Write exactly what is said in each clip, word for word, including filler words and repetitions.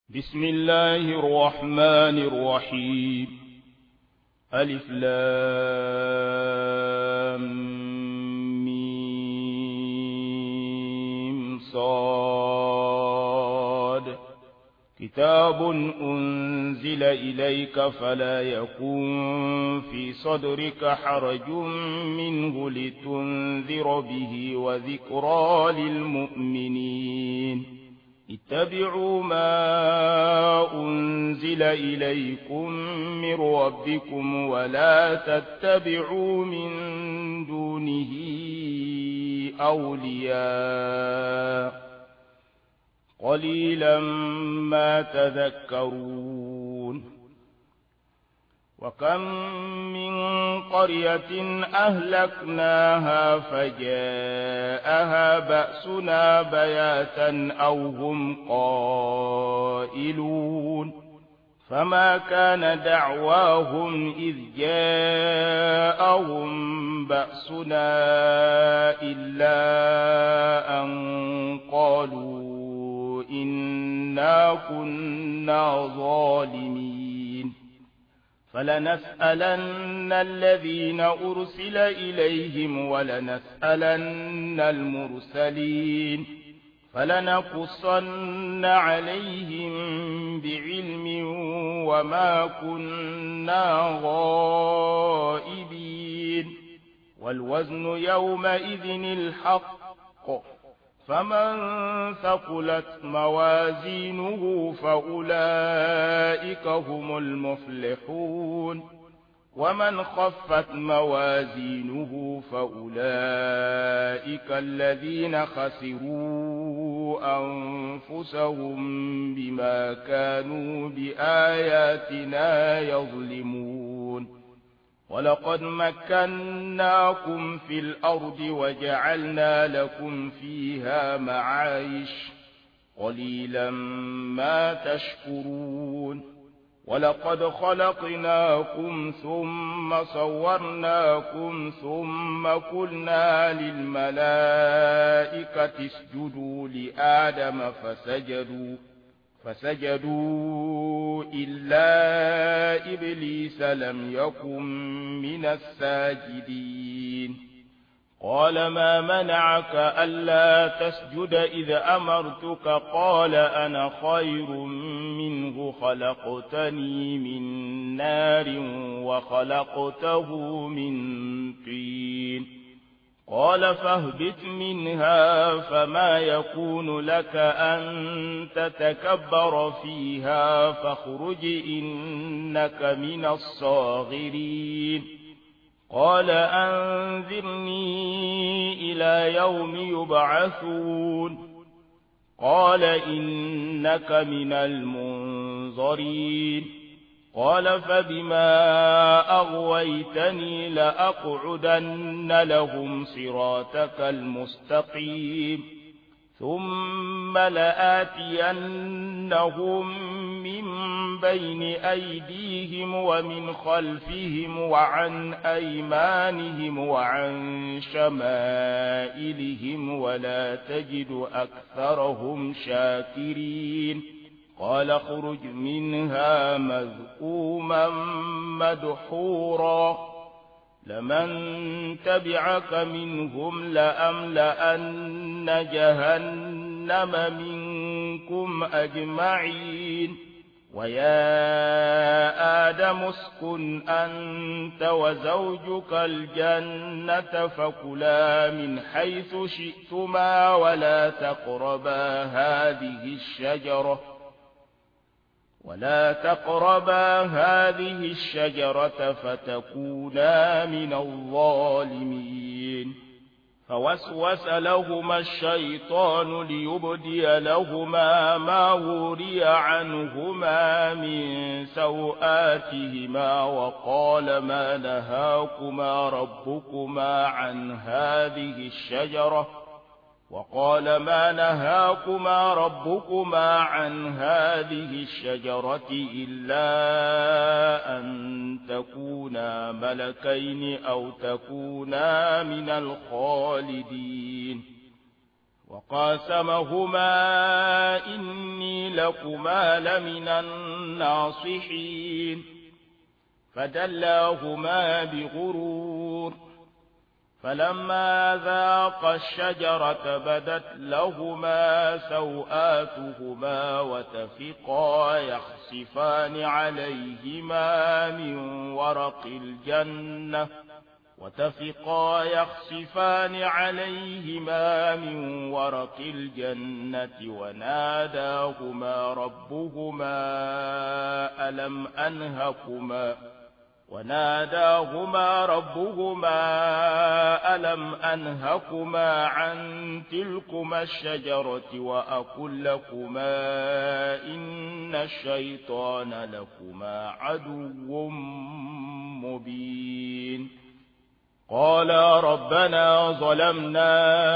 بسم الله الرحمن الرحيم. ألف لام ميم صاد. كتاب أنزل إليك فلا يكن في صدرك حرج منه لتنذر به وذكرى للمؤمنين. اتبعوا ما أنزل إليكم من ربكم ولا تتبعوا من دونه أولياء قليلا ما تذكرون. وكم من قرية أهلكناها فجاءها بأسنا بياتا أو هم قائلون. فما كان دعواهم إذ جاءهم بأسنا إلا أن قالوا إنا كنا ظالمين. فلنسألن الذين أرسل إليهم ولنسألن المرسلين. فلنقصن عليهم بعلم وما كنا غائبين. والوزن يومئذ الحق. فمن ثقلت موازينه فأولئك هم المفلحون. ومن خفت موازينه فأولئك الذين خسروا أنفسهم بما كانوا بآياتنا يظلمون. ولقد مكناكم في الأرض وجعلنا لكم فيها معايش قليلا ما تشكرون. ولقد خلقناكم ثم صورناكم ثم قلنا للملائكة اسجدوا لآدم فسجدوا فسجدوا إلا إبليس لم يكن من الساجدين. قال ما منعك ألا تسجد إذ أمرتك؟ قال أنا خير منه خلقتني من نار وخلقته من طين. قال فاهبط منها فما يكون لك أن تتكبر فيها فاخرج إنك من الصاغرين. قال أنذرني إلى يوم يبعثون. قال إنك من المنظرين. قال فبما أغويتني لأقعدن لهم صراطك المستقيم ثم لآتينهم من بين أيديهم ومن خلفهم وعن أيمانهم وعن شمائلهم ولا تجد أكثرهم شاكرين. قال اخرج منها مذءوما مدحورا لمن تبعك منهم لأملأن جهنم منكم أجمعين. ويا آدم اسكن أنت وزوجك الجنة فكلا من حيث شئتما ولا تقربا هذه الشجرة ولا تقربا هذه الشجرة فتكونا من الظالمين. فوسوس لهما الشيطان ليبدي لهما ما وري عنهما من سوآتهما وقال ما نهاكما ربكما عن هذه الشجرة وقال ما نهاكما ربكما عن هذه الشجرة إلا أن تكونا ملكين أو تكونا من الخالدين. وقاسمهما إني لكما لمن الناصحين فدلاهما بغرور فلما ذاقا الشجرة بدت لهما سوآتهما وتفقا يخصفان عليهما من ورق الجنة وتفقا يخصفان عليهما من ورق الجنة وناداهما ربهما ألم أنهكما وناداهما ربهما ألم أنهكما عن تلكما الشجرة وأقل لكما إن الشيطان لكما عدو مبين قالا ربنا ظلمنا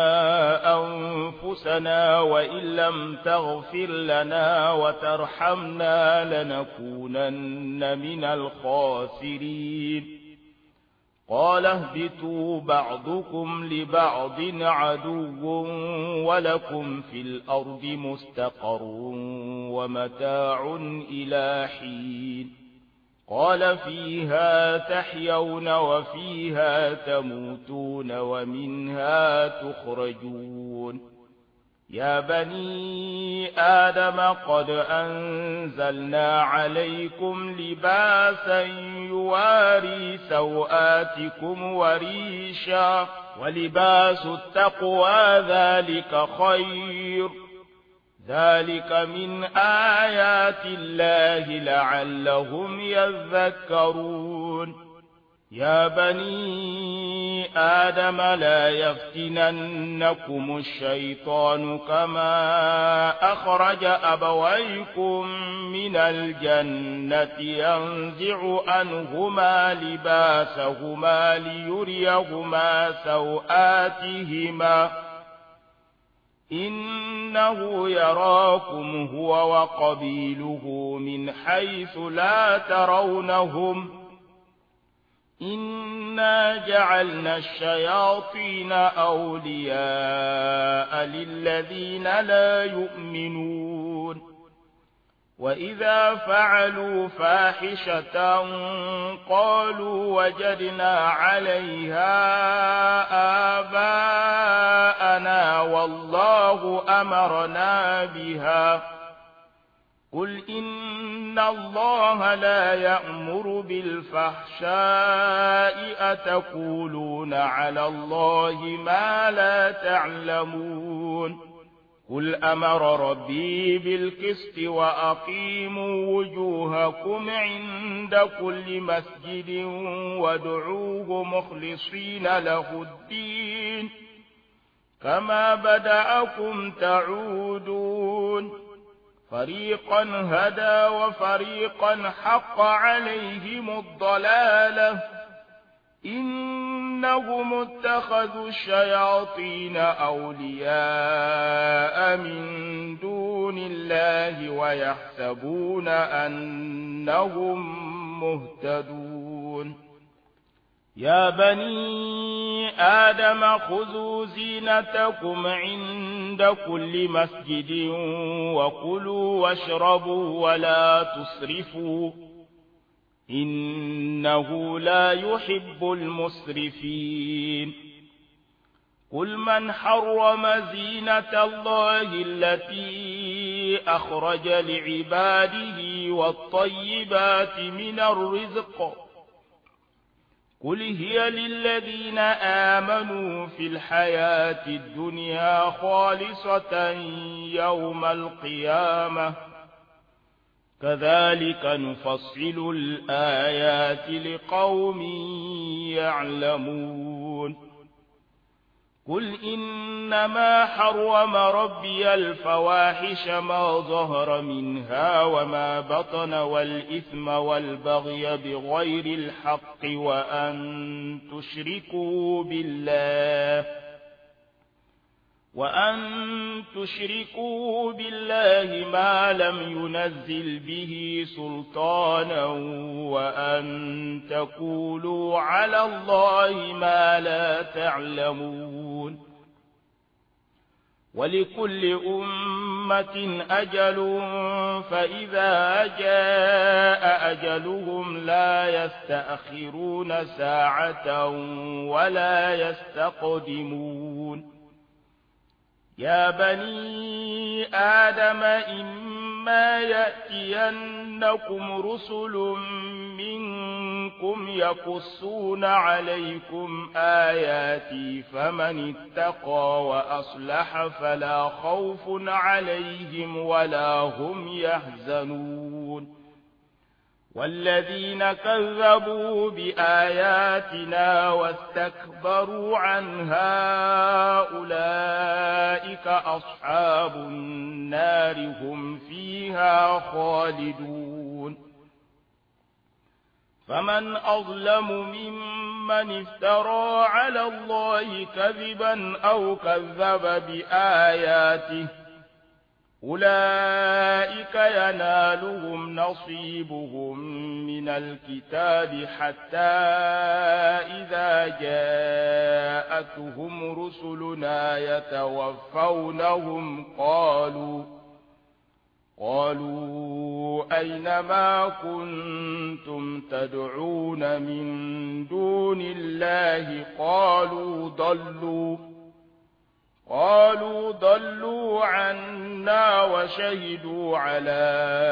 أنفسنا وإن لم تغفر لنا وترحمنا لنكونن من الخاسرين قال اهبطوا بعضكم لبعض عدو ولكم في الأرض مستقر ومتاع إلى حين قال فيها تحيون وفيها تموتون ومنها تخرجون يا بني آدم قد أنزلنا عليكم لباسا يواري سوآتكم وريشا ولباس التقوى ذلك خير ذلك من آيات الله لعلهم يذكرون يا بني آدم لا يفتننكم الشيطان كما أخرج أبويكم من الجنة ينزع عنهما لباسهما ليريهما سوآتهما إنه يراكم هو وقبيله من حيث لا ترونهم إنا جعلنا الشياطين أولياء للذين لا يؤمنون وإذا فعلوا فاحشة قالوا وجدنا عليها آباءنا والله أمرنا بها قل إن الله لا يأمر بالفحشاء أتقولون على الله ما لا تعلمون قل أمر ربي بالقسط وأقيموا وجوهكم عند كل مسجد وادعوه مخلصين له الدين كما بدأكم تعودون فريقا هدى وفريقا حق عليهم الضلالة إنهم اتخذوا الشياطين أولياء من دون الله ويحسبون أنهم مهتدون يا بني آدم خذوا زينتكم عند كل مسجد وكلوا واشربوا ولا تسرفوا إنه لا يحب المسرفين قل من حرم زينة الله التي أخرج لعباده والطيبات من الرزق قل هي للذين آمنوا في الحياة الدنيا خالصة يوم القيامة كذلك نفصل الآيات لقوم يعلمون قل إنما حرم ربي الفواحش ما ظهر منها وما بطن والإثم والبغي بغير الحق وأن تشركوا بالله وأن تشركوا بالله ما لم ينزل به سلطانا وأن تقولوا على الله ما لا تعلمون ولكل أمة أجل فإذا جاء أجلهم لا يستأخرون ساعة ولا يستقدمون يا بني آدم إما يأتينكم رسل منكم يقصون عليكم آياتي فمن اتقى وأصلح فلا خوف عليهم ولا هم يحزنون والذين كذبوا بآياتنا واستكبروا عنها أولئك أصحاب النار هم فيها خالدون فمن أظلم ممن افترى على الله كذبا أو كذب بآياته أولئك ينالهم نصيبهم من الكتاب حتى إذا جاءتهم رسلنا يتوفونهم قالوا قالوا أين ما كنتم تدعون من دون الله قالوا ضلوا قالوا ضلوا عنا وشهدوا على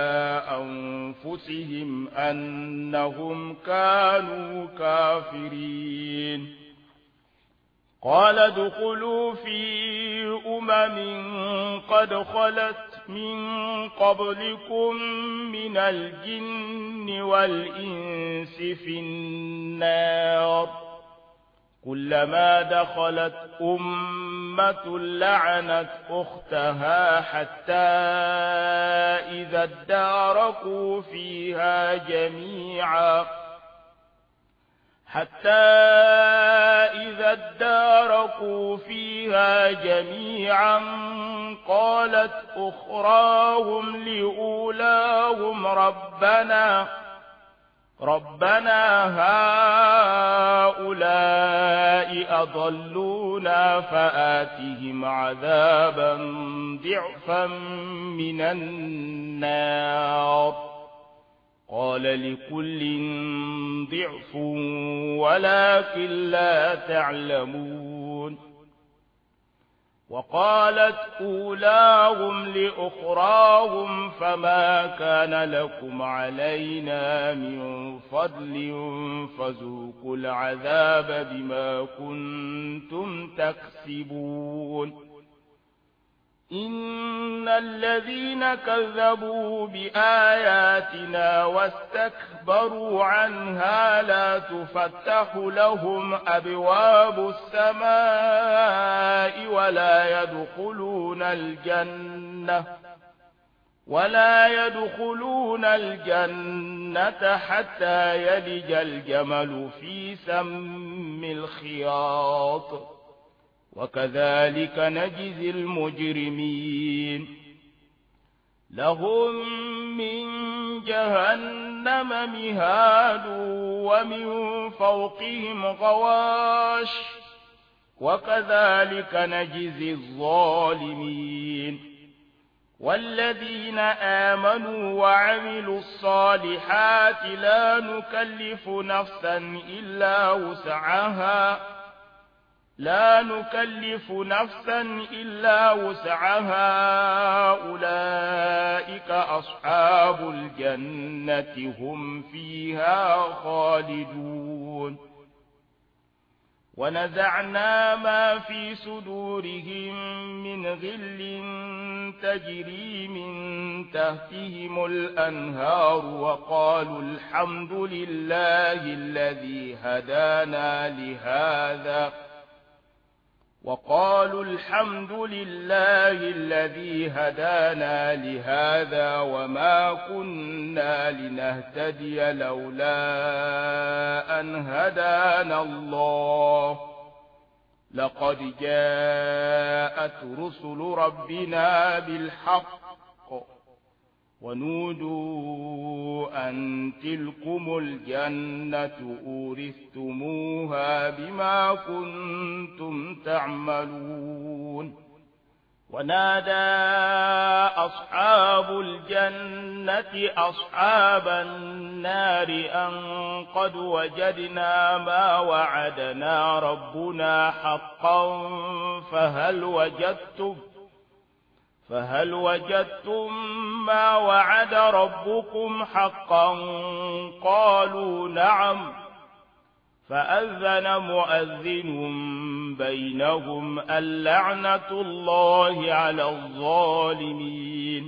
أنفسهم أنهم كانوا كافرين قال ادخلوا في أمم قد خلت من قبلكم من الجن والإنس في النار كلما دخلت أمة لعنت أختها حتى إذا اداركوا فيها جميعا حتى إذا اداركوا فيها جميعا قالت أخراهم لأولاهم ربنا ربنا هؤلاء أضلونا فآتهم عذابا ضعفا من النار قال لكل ضعف ولكن لا تعلمون وقالت أولاهم لأخراهم فما كان لكم علينا من فضل فذوقوا العذاب بما كنتم تكسبون إن الذين كذبوا بآياتنا واستكبروا عنها لا تفتح لهم أبواب السماء ولا يدخلون الجنة ولا يدخلون الجنة حتى يلج الجمل في سم الخياط وكذلك نجزي المجرمين لهم من جهنم مهاد ومن فوقهم غواش وكذلك نجزي الظالمين والذين آمنوا وعملوا الصالحات لا نكلف نفسا إلا وسعها لا نكلف نفسا إلا وسعها أولئك أصحاب الجنة هم فيها خالدون ونزعنا ما في صدورهم من غل تجري من تحتهم الأنهار وقالوا الحمد لله الذي هدانا لهذا وقالوا الحمد لله الذي هدانا لهذا وما كنا لنهتدي لولا أن هدانا الله لقد جاءت رسل ربنا بالحق ونودوا أن تلكم الجنة أورثتموها بما كنتم تعملون ونادى أصحاب الجنة أصحاب النار أن قد وجدنا ما وعدنا ربنا حقا فهل وجدتم فهل وجدتم ما وعد ربكم حقا قالوا نعم فأذن مؤذن بينهم اللعنة الله على الظالمين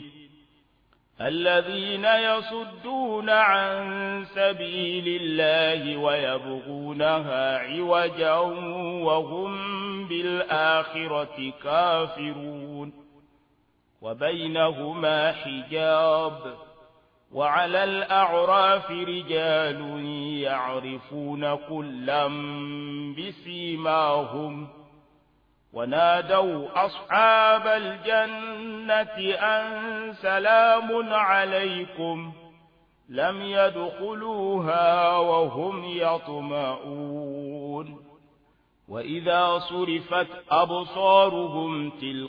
الذين يصدون عن سبيل الله ويبغونها عوجا وهم بالآخرة كافرون وبينهما حجاب وعلى الأعراف رجال يعرفون كلا بسيماهم ونادوا أصحاب الجنة أن سلام عليكم لم يدخلوها وهم يطمعون وإذا صرفت أبصارهم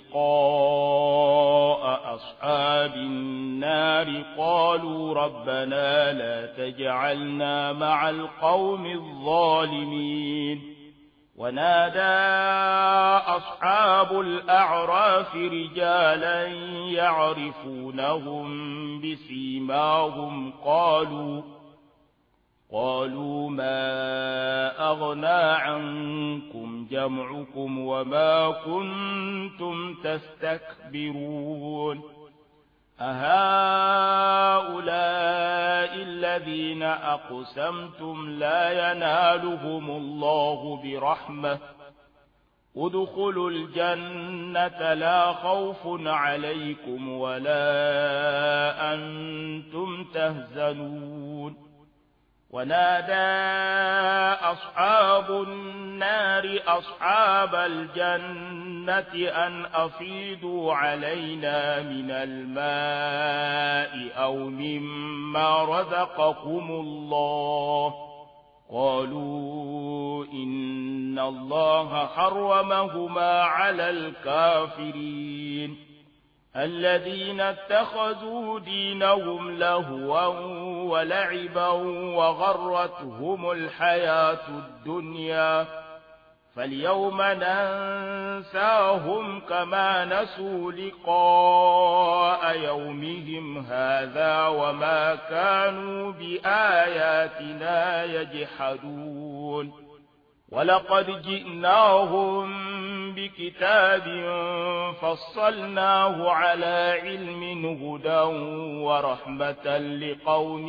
تلقاء أصحاب النار قالوا ربنا لا تجعلنا مع القوم الظالمين ونادى أصحاب الأعراف رجالا يعرفونهم بسيماهم قالوا قالوا ما أغنى عنكم جمعكم وما كنتم تستكبرون أهؤلاء الذين أقسمتم لا ينالهم الله برحمة ادخلوا الجنة لا خوف عليكم ولا أنتم تهزنون ونادى أصحاب النار أصحاب الجنة أن أفيضوا علينا من الماء أو مما رزقكم الله قالوا إن الله حرمهما على الكافرين الذين اتخذوا دينهم لهوا ولعبا وغرتهم الحياة الدنيا فاليوم ننساهم كما نسوا لقاء يومهم هذا وما كانوا بآياتنا يجحدون ولقد جئناهم بكتاب فصلناه على علم هدى ورحمة لقوم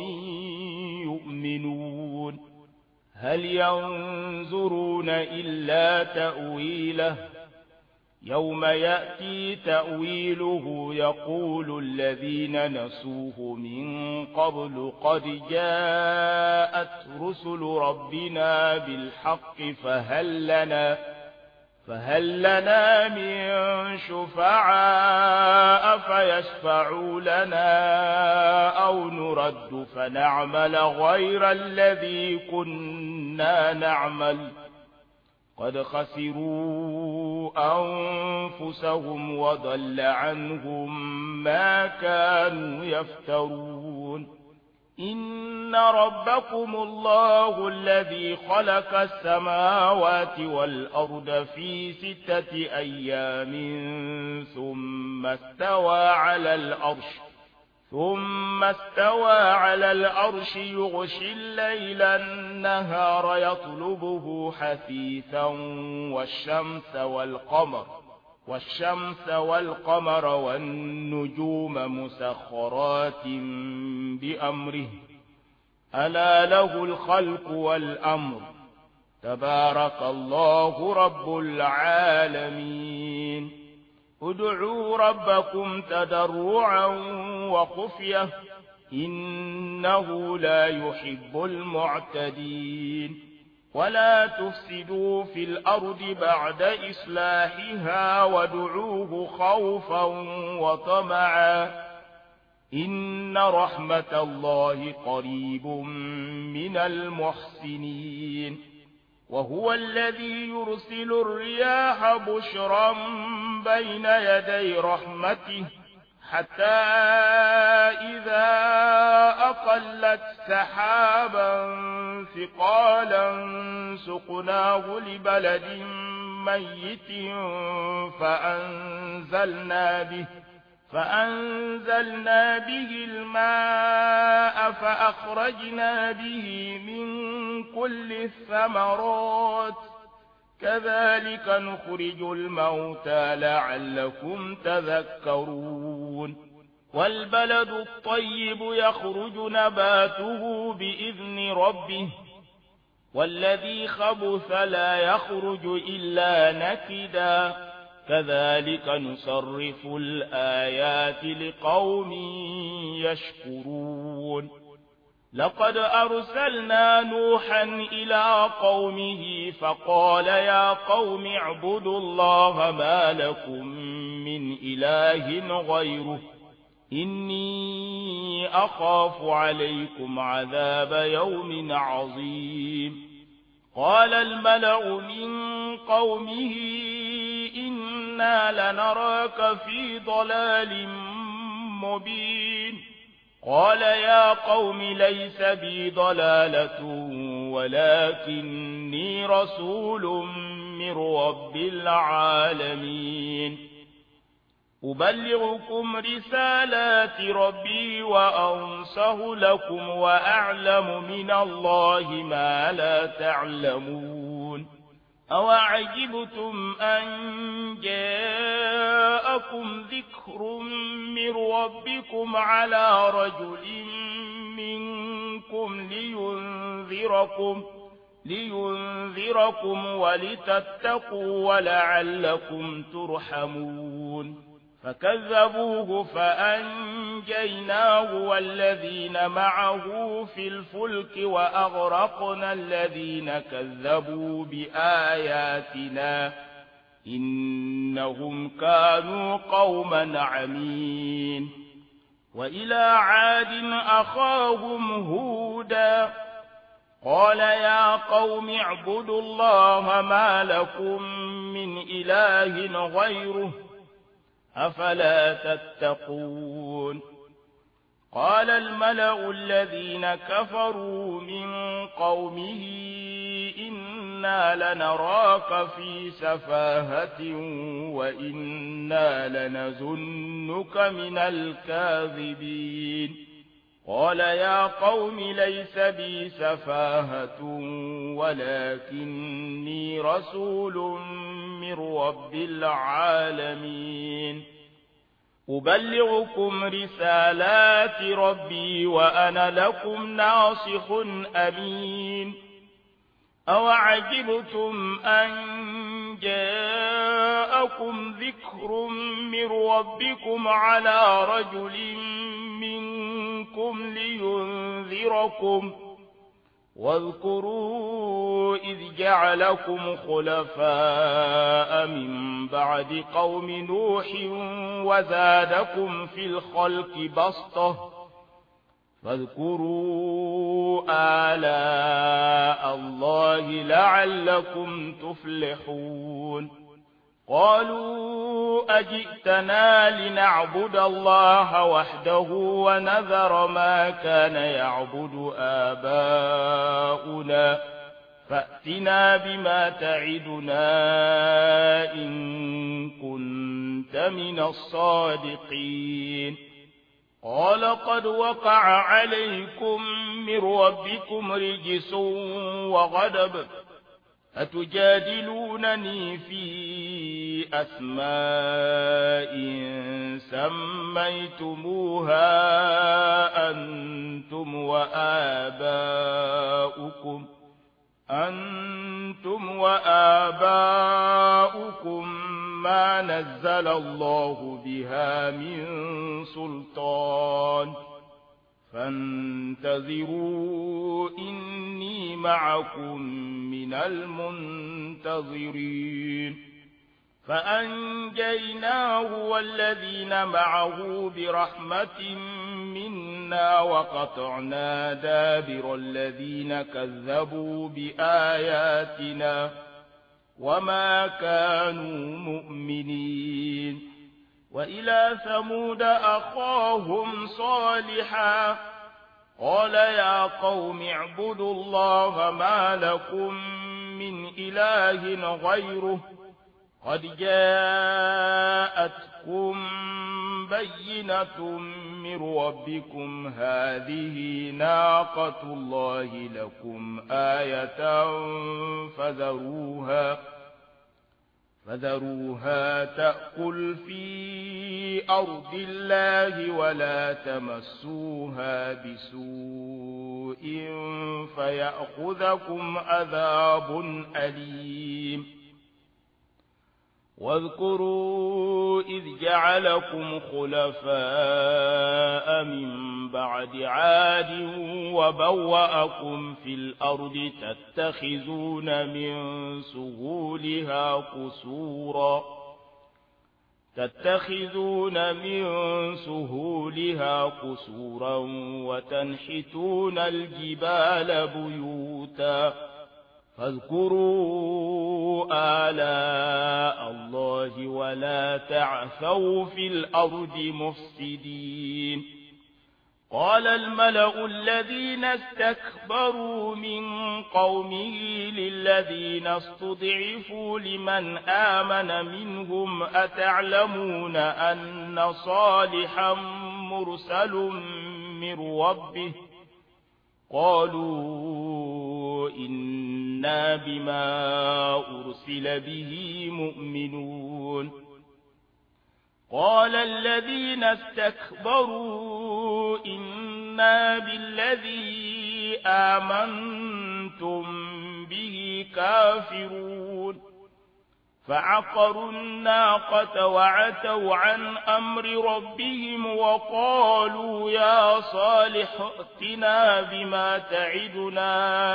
يؤمنون هل ينظرون إلا تأويله يوم يأتي تأويله يقول الذين نسوه من قبل قد جاءت رسل ربنا بالحق فهل لنا فهل لنا من شفعاء فيشفعوا لنا أو نرد فنعمل غير الذي كنا نعمل قد خسروا أنفسهم وضل عنهم ما كانوا يفترون إن ربكم الله الذي خلق السماوات والأرض في ستة أيام ثم استوى على العرش ثم استوى على العرش يغشي الليل النهار يطلبه حثيثا والشمس والقمر والشمس والقمر والنجوم مسخرات بأمره ألا له الخلق والأمر تبارك الله رب العالمين ادعوا ربكم تضرعا وخفية إنه لا يحب المعتدين ولا تفسدوا في الأرض بعد إصلاحها وادعوه خوفا وطمعا إن رحمة الله قريب من المحسنين وهو الذي يرسل الرياح بشرا بين يدي رحمته حتى إذا أقلت سحابا ثقالا سقناه لبلد ميت فأنزلنا به فأنزلنا به الماء فأخرجنا به من كل الثمرات كذلك نخرج الموتى لعلكم تذكرون والبلد الطيب يخرج نباته بإذن ربه والذي خبث لا يخرج إلا نكدا كذلك نصرف الآيات لقوم يشكرون لقد أرسلنا نوحا إلى قومه فقال يا قوم اعبدوا الله ما لكم من إله غيره إني أخاف عليكم عذاب يوم عظيم قال الملأ من قومه إنا لنراك في ضلال مبين قال يا قوم ليس بي ضلالة ولكني رسول من رب العالمين أبلغكم رسالات ربي وأنصح لكم وأعلم من الله ما لا تعلمون أوعجبتم أن جاءكم ذكر من ربكم على رجل منكم لينذركم لينذركم ولتتقوا ولعلكم ترحمون فكذبوه فأنجيناه والذين معه في الفلك وأغرقنا الذين كذبوا بآياتنا إنهم كانوا قوما عمين وإلى عاد أخاهم هودا قال يا قوم اعبدوا الله ما لكم من إله غيره أفلا تتقون قال الملأ الذين كفروا من قومه إنا لنراك في سفاهة وإنا لنظنك من الكاذبين قال يا قوم ليس بي سفاهة ولكني رسول من رب العالمين أبلغكم رسالات ربي وأنا لكم ناصح أمين أوعجبتم أن جاءكم ذكر من ربكم على رجل منكم لينذركم واذكروا إذ جعلكم خلفاء من بعد قوم نوح وزادكم في الخلق بسطة فاذكروا آلاء الله لعلكم تفلحون قالوا أجئتنا لنعبد الله وحده ونذر ما كان يعبد آباؤنا فأتنا بما تعدنا إن كنت من الصادقين قال قد وقع عليكم من ربكم رجس وغضب أتجادلونني في أسماء سميتموها أنتم وآباؤكم أنتم وآباؤكم ما نزل الله بها من سلطان فانتظروا إني معكم من المنتظرين فأنجيناه والذين معه برحمة منا وقطعنا دابر الذين كذبوا بآياتنا وما كانوا مؤمنين وإلى ثمود أخاهم صالحا قال يا قوم اعبدوا الله ما لكم من إله غيره قد جاءتكم بينة من ربكم هذه ناقة الله لكم آية فذروها فذروها تأكل في أرض الله ولا تمسوها بسوء فيأخذكم عذاب أليم واذكروا إذ جعلكم خلفاء من بعد عاد وبوأكم في الأرض تتخذون من سهولها قصورا تتخذون من سهولها قصورا وتنحتون الجبال بيوتا فاذكروا آلاء الله ولا تعثوا في الأرض مفسدين قال الملأ الذين استكبروا من قومه للذين استضعفوا لمن آمن منهم أتعلمون أن صالحا مرسل من ربه قالوا إنا بما أرسل به مؤمنون قال الذين استكبروا إنا بالذي آمنتم به كافرون فعقروا الناقة وعتوا عن أمر ربهم وقالوا يا صالح ائتنا بما تعدنا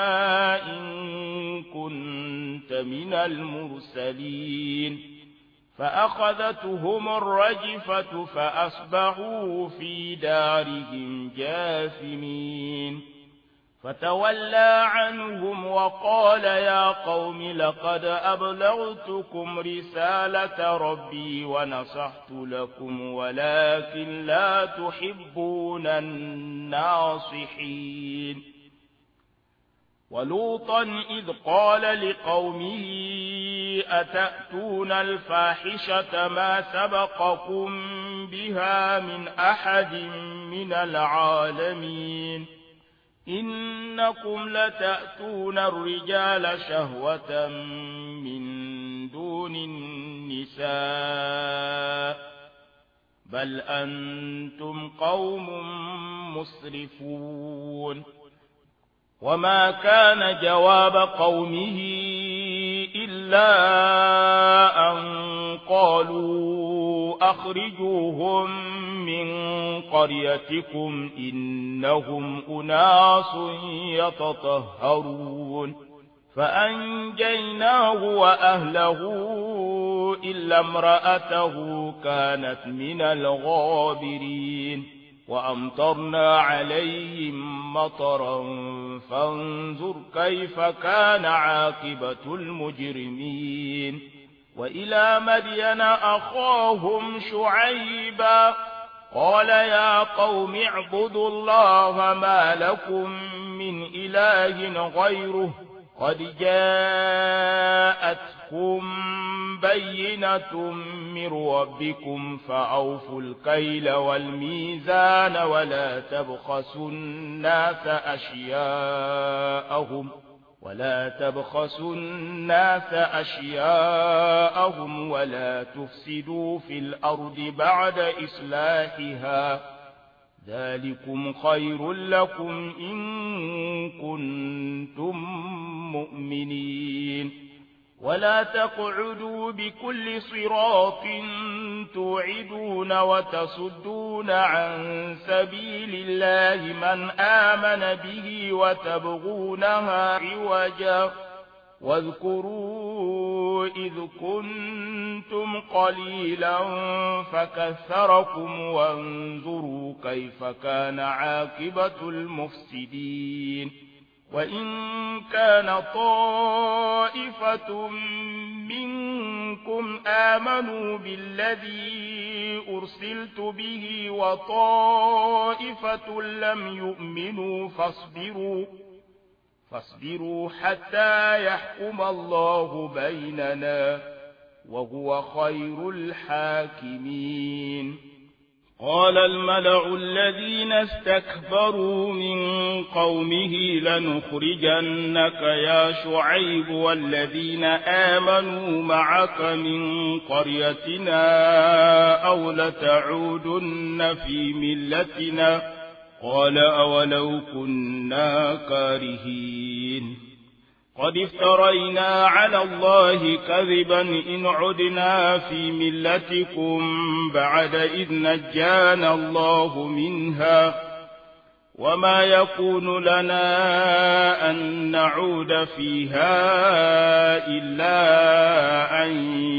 إن كنت من المرسلين فأخذتهم الرجفة فأصبحوا في دارهم جاثمين فتولى عنهم وقال يا قوم لقد أبلغتكم رسالة ربي ونصحت لكم ولكن لا تحبون الناصحين ولوطا إذ قال لقومه أتأتون الفاحشة ما سبقكم بها من أحد من العالمين إنكم لتأتون الرجال شهوة من دون النساء بل أنتم قوم مسرفون وما كان جواب قومه إلا أن قالوا أخرجوهم من قريتكم إنهم أناس يتطهرون فأنجيناه وأهله إلا امرأته كانت من الغابرين وأمطرنا عليهم مطرا فانظر كيف كان عاقبة المجرمين وإلى مدين أخاهم شعيبا قال يا قوم اعبدوا الله ما لكم من إله غيره قد جاءتكم بينة من ربكم فأوفوا الكيل والميزان ولا تبخسوا الناس أشياءهم ولا تبخسوا الناس أشياءهم ولا تفسدوا في الأرض بعد إصلاحها ذلكم خير لكم إن كنتم مؤمنين ولا تقعدوا بكل صراط توعدون وتصدون عن سبيل الله من آمن به وتبغونها عوجا واذكروا إذ كنتم قليلا فكثركم وانظروا كيف كان عاقبة المفسدين وإن كان طائفة منكم آمنوا بالذي أرسلت به وطائفة لم يؤمنوا فاصبروا فاصبروا حتى يحكم الله بيننا وهو خير الحاكمين. قال الملأ الذين استكبروا من قومه لنخرجنك يا شعيب والذين آمنوا معك من قريتنا أو لتعودن في ملتنا قال أولو كنا كارهين قد افترينا على الله كذبا إن عدنا في ملتكم بعد إذ نجانا الله منها وما يكون لنا أن نعود فيها إلا أن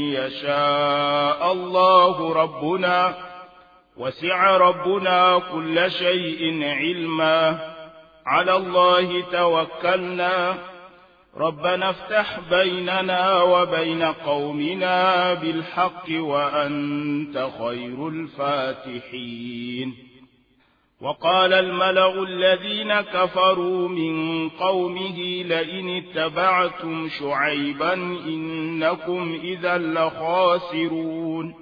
يشاء الله ربنا وسع ربنا كل شيء علما على الله توكلنا ربنا افتح بيننا وبين قومنا بالحق وأنت خير الفاتحين. وقال الملأ الذين كفروا من قومه لئن اتبعتم شعيبا إنكم إذا لخاسرون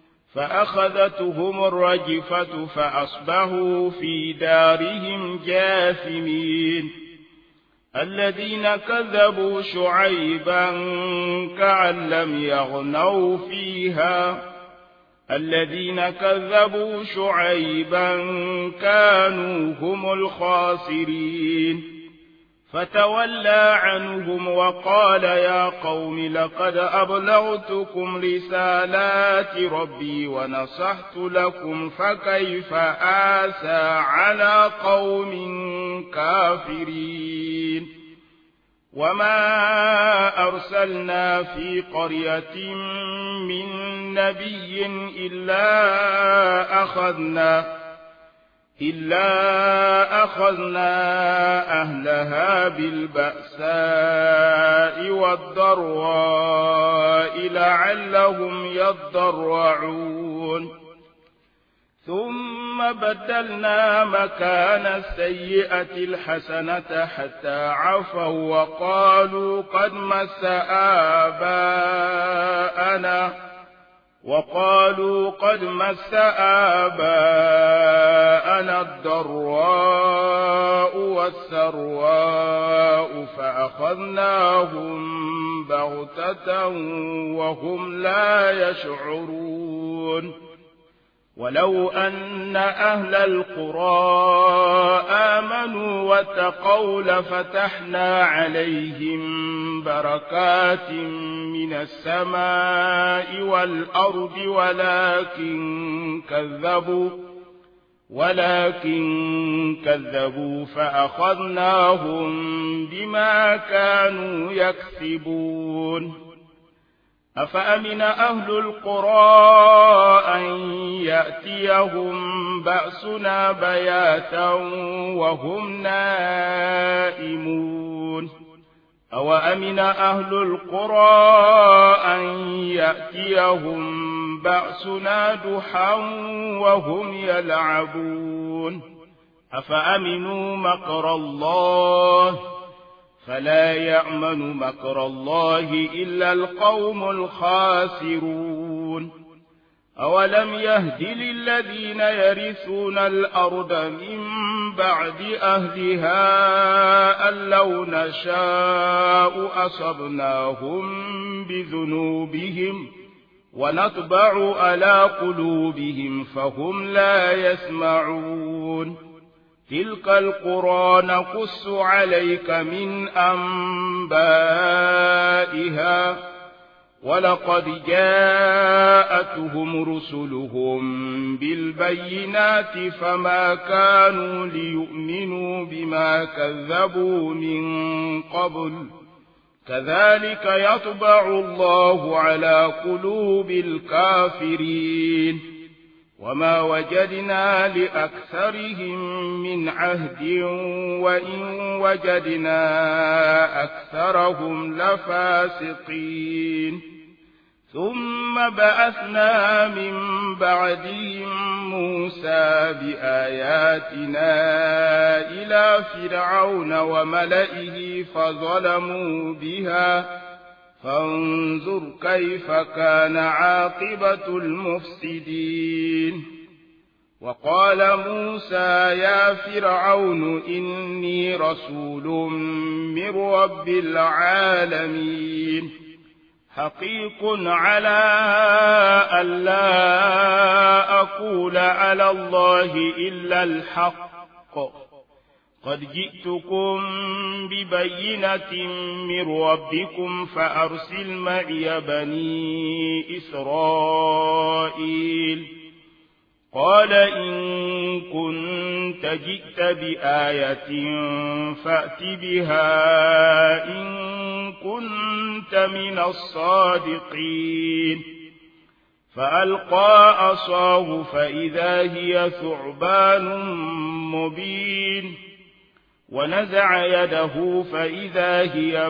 فأخذتهم الرجفة فأصبحوا في دارهم جاثمين. الذين كذبوا شعيبا كأن لم يغنوا فيها الذين كذبوا شعيبا كانوا هم الخاسرين فتولى عنهم وقال يا قوم لقد أبلغتكم رسالات ربي ونصحت لكم فكيف آسى على قوم كافرين. وما أرسلنا في قرية من نبي إلا أخذنا إلا أخذنا أهلها بالبأساء والضراء لعلهم يضرعون ثم بدلنا مكان السيئة الحسنة حتى عفوا وقالوا قد مس آباءنا وقالوا قد مس آباءنا الضراء والسراء فأخذناهم بغتة وهم لا يشعرون. ولو أن أهل القرى آمنوا واتقوا لفتحنا عليهم بركات من السماء والأرض ولكن كذبوا ولكن كذبوا فأخذناهم بما كانوا يكسبون. أفأمن أهل القرى أن يأتيهم بأسنا بياتا وهم نائمون أو أمن أهل القرى أن يأتيهم بأسنا ضحى وهم يلعبون أفأمنوا مكر الله فلا يأمن مكر الله إلا القوم الخاسرون. أولم يهد للذين يرثون الأرض من بعد أهلها أن لو نشاء أصبناهم بذنوبهم ونطبع على قلوبهم فهم لا يسمعون. تلك القرى نقص عليك من أنبائها ولقد جاءتهم رسلهم بالبينات فما كانوا ليؤمنوا بما كذبوا من قبل كذلك يطبع الله على قلوب الكافرين. وما وجدنا لأكثرهم من عهد وإن وجدنا أكثرهم لفاسقين ثم بعثنا من بعدهم موسى بآياتنا إلى فرعون وملئه فظلموا بها فانظر كيف كان عاقبة المفسدين وقال موسى يا فرعون إني رسول من رب العالمين حقيق على ألا أقول على الله إلا الحق قد جئتكم ببينة من ربكم فأرسل معي بني إسرائيل قال إن كنت جئت بآية فأت بها إن كنت من الصادقين فألقى عصاه فإذا هي ثعبان مبين ونزع يده فإذا هي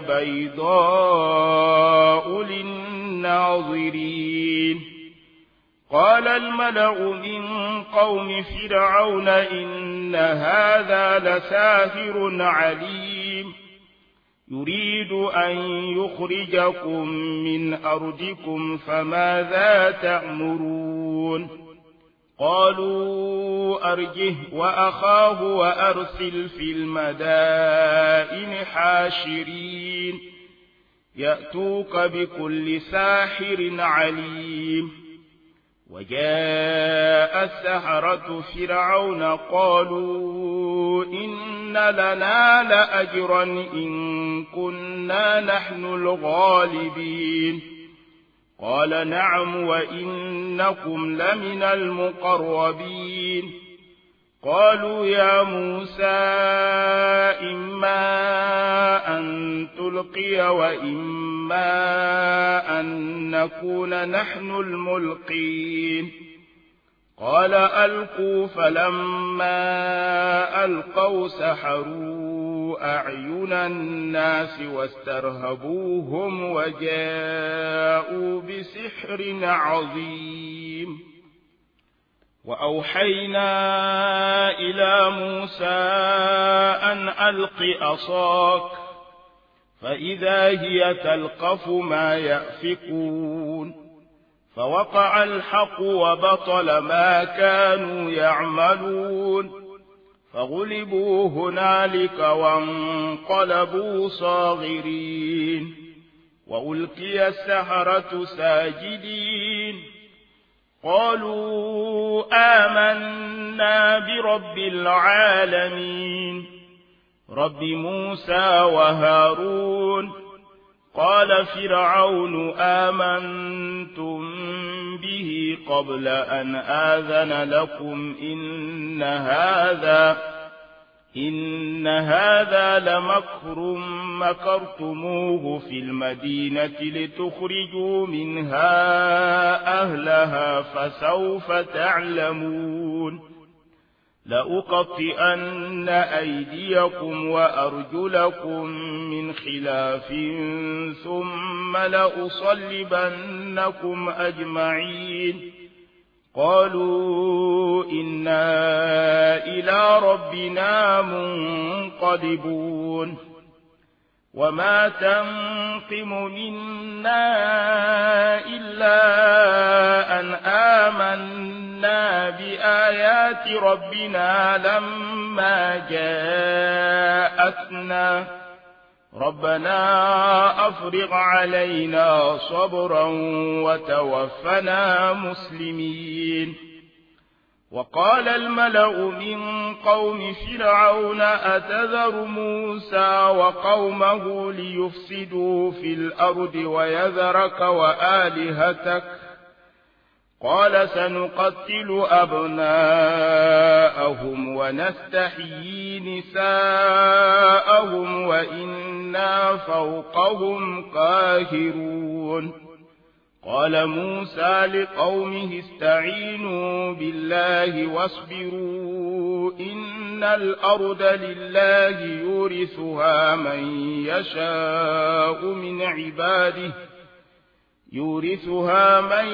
بيضاء للناظرين قال الملأ من قوم فرعون إن هذا لساحر عليم يريد أن يخرجكم من أرضكم فماذا تأمرون قالوا أرجه وأخاه وأرسل في المدائن حاشرين يأتوك بكل ساحر عليم وجاء السحرة فرعون قالوا إن لنا لأجرا إن كنا نحن الغالبين قال نعم وإنكم لمن المقربين قالوا يا موسى إما أن تلقي وإما أن نكون نحن الملقين قال ألقوا فلما ألقوا سحروا أعين الناس واسترهبوهم وجاءوا بسحر عظيم وأوحينا إلى موسى أن ألق عصاك فإذا هي تلقف ما يأفكون فوقع الحق وبطل ما كانوا يعملون فغلبوا هنالك وانقلبوا صاغرين وألقي السحرة ساجدين قالوا آمنا برب العالمين رب موسى وهارون قال فرعون آمنتم به قبل أن آذن لكم إن هذا إن هذا لمكر مكرتموه في المدينة لتخرجوا منها أهلها فسوف تعلمون لأقطئن أيديكم وأرجلكم من خلاف ثم لأصلبنكم أجمعين قالوا إنا إلى ربنا منقلبون وما تنقم منا إلا أن آمنا بآيات ربنا لما جاءتنا ربنا أفرغ علينا صبرا وتوفنا مسلمين وقال الملأ من قوم فرعون أتذر موسى وقومه ليفسدوا في الأرض ويذرك وآلهتك قال سنقتل أبناءهم ونستحيي نساءهم وإنا فوقهم قاهرون قال قال موسى لقومه استعينوا بالله واصبروا إن الأرض لله يورثها من يشاء من عباده يورثها من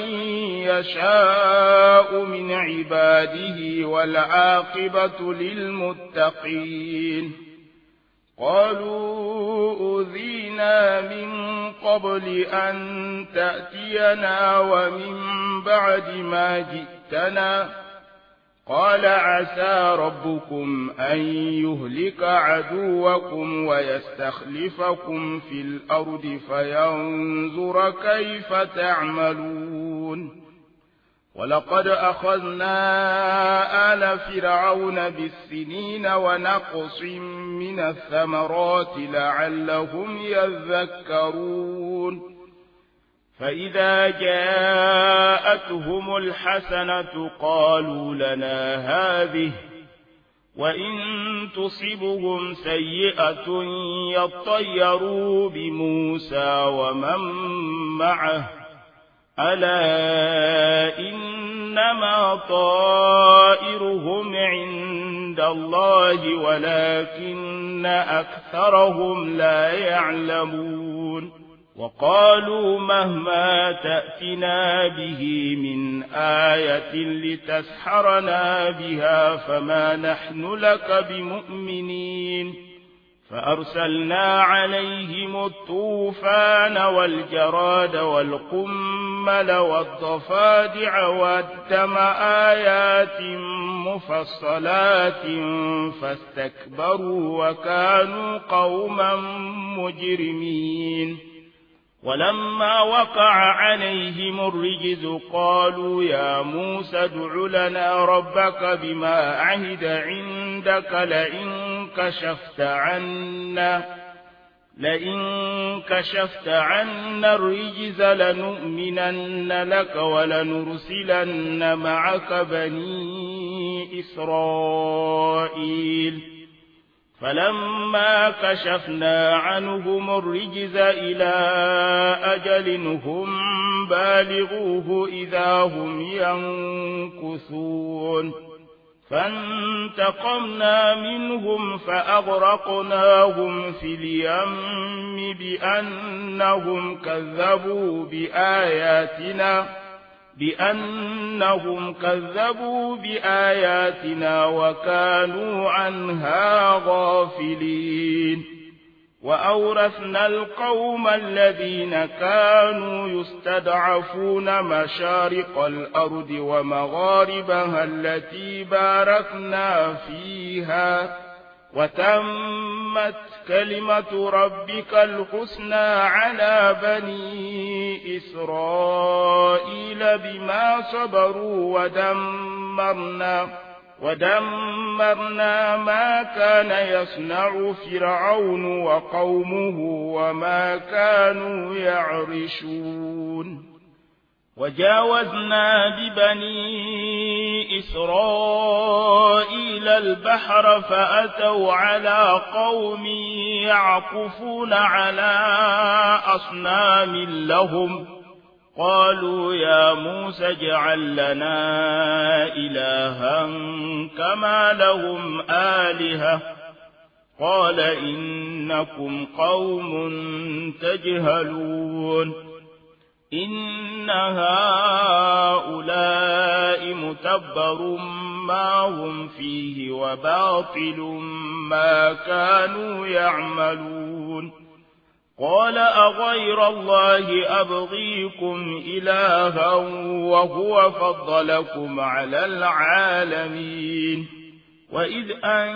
يشاء من عباده والعاقبة للمتقين قالوا أوذينا من قبل أن تأتينا ومن بعد ما جئتنا قال عسى ربكم أن يهلك عدوكم ويستخلفكم في الأرض فينظر كيف تعملون ولقد أخذنا آل فرعون بالسنين ونقص من الثمرات لعلهم يذكرون فإذا جاءتهم الحسنة قالوا لنا هذه وإن تصبهم سيئة يطيروا بموسى ومن معه ألا إنما طائرهم عند الله ولكن أكثرهم لا يعلمون وقالوا مهما تأتنا به من آية لتسحرنا بها فما نحن لك بمؤمنين فأرسلنا عليهم الطوفان والجراد والقمل والضفادع والدم آيات مفصلات فاستكبروا وكانوا قوما مجرمين ولما وقع عليهم الرجز قالوا يا موسى ادع لنا ربك بما عهد عندك لئن كشفت عنا لئن كشفت عنا الرجز لنؤمنن لك ولنرسلن معك بني إسرائيل فلما كشفنا عنهم الرجز إلى أجل هم بالغوه إذا هم ينكثون فانتقمنا منهم فأغرقناهم في اليم بأنهم كذبوا بآياتنا بأنهم كذبوا بآياتنا وكانوا عنها غافلين وأورثنا القوم الذين كانوا يستضعفون مشارق الأرض ومغاربها التي باركنا فيها وتمت كلمة ربك الحسنى على بني إسرائيل بما صبروا ودمرنا ودمرنا ما كان يصنع فرعون وقومه وما كانوا يعرشون وجاوزنا ببني إسرائيل البحر فأتوا على قوم يعكفون على أصنام لهم قالوا يا موسى اجعل لنا إلها كما لهم آلهة قال إنكم قوم تجهلون إن هؤلاء متبر ما هم فيه وباطل ما كانوا يعملون قال أغير الله أبغيكم إلها وهو فضلكم على العالمين وإذ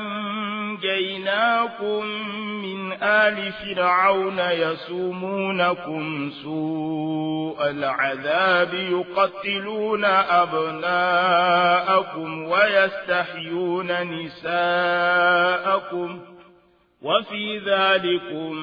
أنجيناكم من آل فرعون يسومونكم سوء العذاب يقتلون أبناءكم ويستحيون نساءكم وفي ذلكم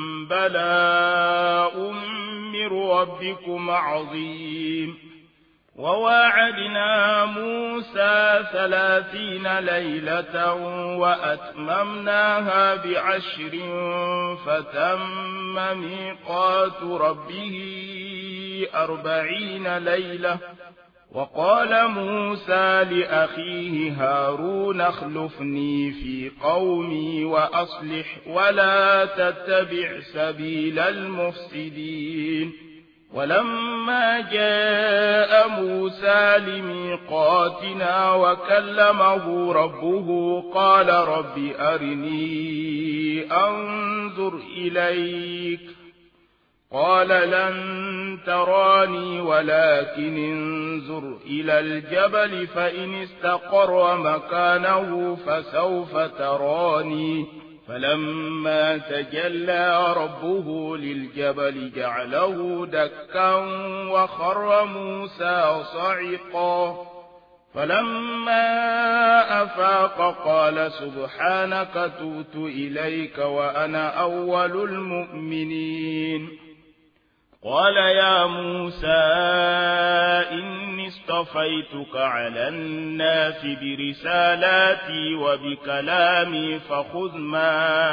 بلاء من ربكم عظيم وواعدنا موسى ثلاثين ليلة وأتممناها بعشر فتم ميقات ربه أربعين ليلة. وقال موسى لأخيه هارون اخلفني في قومي وأصلح ولا تتبع سبيل المفسدين. ولما جاء موسى لميقاتنا وكلمه ربه قال رب أرني أنظر إليك قال لن تراني ولكن انظر إلى الجبل فإن استقر مكانه فسوف تراني. فلما تجلى ربه للجبل جعله دكا وخر موسى صعقا. فلما أفاق قال سبحانك تبت إليك وأنا أول المؤمنين. قال يا موسى إني اصطفيتك على الناس برسالاتي وبكلامي فخذ ما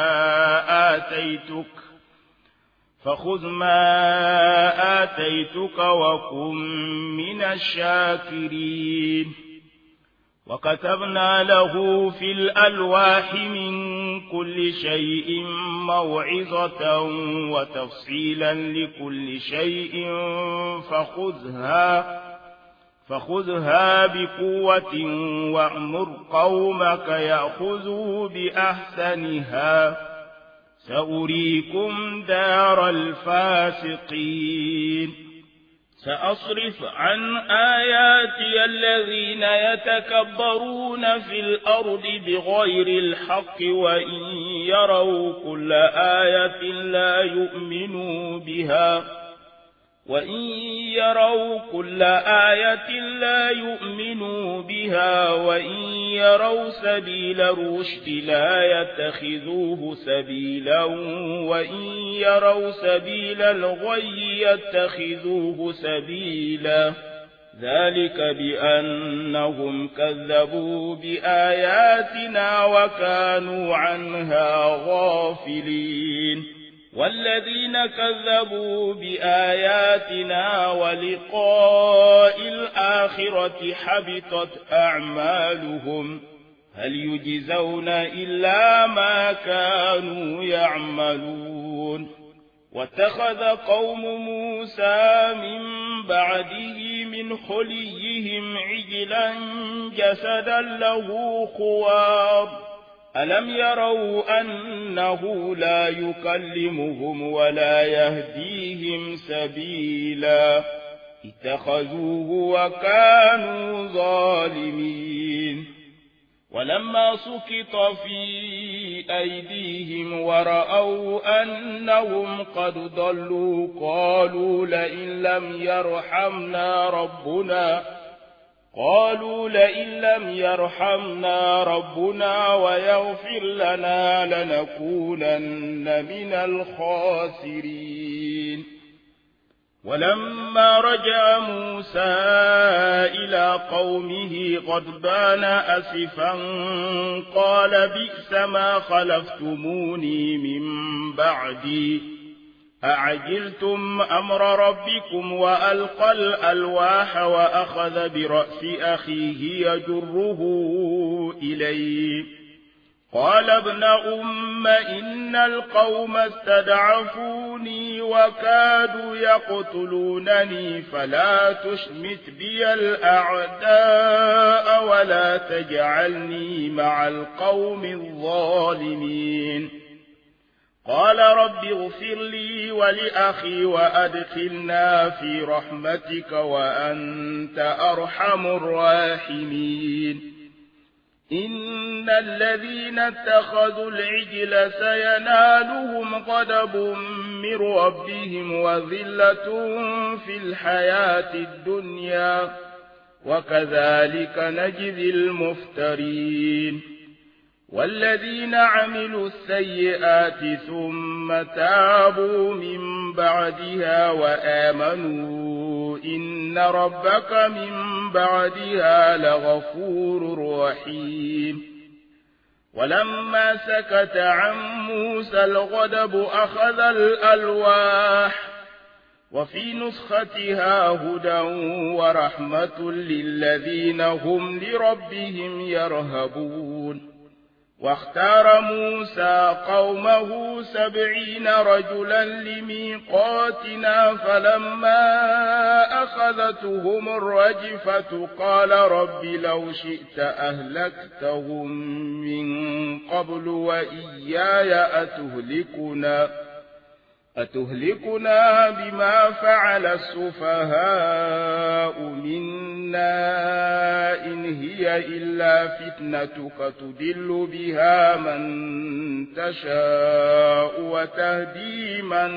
آتيتك فخذ ما آتيتك وكن من الشاكرين. وكتبنا له في الألواح من كل شيء موعظة وتفصيلا لكل شيء فخذها فخذها بقوة وأمر قومك يأخذوا بأحسنها سأريكم دار الفاسقين. سأصرف عن آياتي الذين يتكبرون في الأرض بغير الحق وإن يروا كل آية لا يؤمنوا بها وإن يروا كل آية لا يؤمنوا بها وإن يروا سبيل الرشد لا يتخذوه سبيلا وإن يروا سبيل الغي يتخذوه سبيلا. ذلك بأنهم كذبوا بآياتنا وكانوا عنها غافلين. والذين كذبوا بآياتنا ولقاء الآخرة حبطت أعمالهم هل يجزون إلا ما كانوا يعملون. واتخذ قوم موسى من بعده من حليهم عجلا جسدا له خوار ألم يروا أنه لا يكلمهم ولا يهديهم سبيلا اتخذوه وكانوا ظالمين. ولما سقط في أيديهم ورأوا أنهم قد ضلوا قالوا لئن لم يرحمنا ربنا قالوا لئن لم يرحمنا ربنا ويغفر لنا لنكونن من الخاسرين. ولما رجع موسى إلى قومه غضبان أسفا قال بئس ما خلفتموني من بعدي أعجلتم أمر ربكم وألقى الألواح وأخذ برأس أخيه يجره إليه قال ابن أم إن القوم استدعفوني وكادوا يقتلونني فلا تشمت بي الأعداء ولا تجعلني مع القوم الظالمين. قال رب اغفر لي ولأخي وأدخلنا في رحمتك وأنت أرحم الراحمين. إن الذين اتخذوا العجل سينالهم غضب من ربهم وذلة في الحياة الدنيا وكذلك نجزي المفترين. والذين عملوا السيئات ثم تابوا من بعدها وآمنوا إن ربك من بعدها لغفور رحيم. ولما سكت عن موسى الغضب أخذ الألواح وفي نسختها هدى ورحمة للذين هم لربهم يرهبون. واختار موسى قومه سبعين رجلا لميقاتنا فلما أخذتهم الرجفة قال رب لو شئت أهلكتهم من قبل وإياي أتهلكنا أتهلكنا بما فعل السفهاء منا إن هي إلا فتنتك تدل بها من تشاء وتهدي من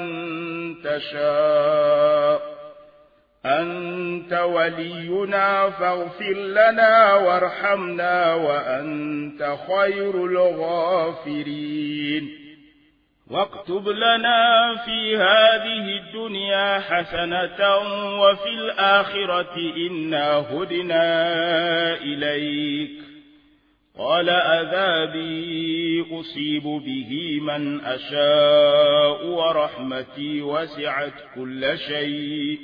تشاء أنت ولينا فاغفر لنا وارحمنا وأنت خير الغافرين. واكتب لنا في هذه الدنيا حسنة وفي الآخرة إنا هدنا إليك. قال أذابي أصيب به من أشاء ورحمتي وسعت كل شيء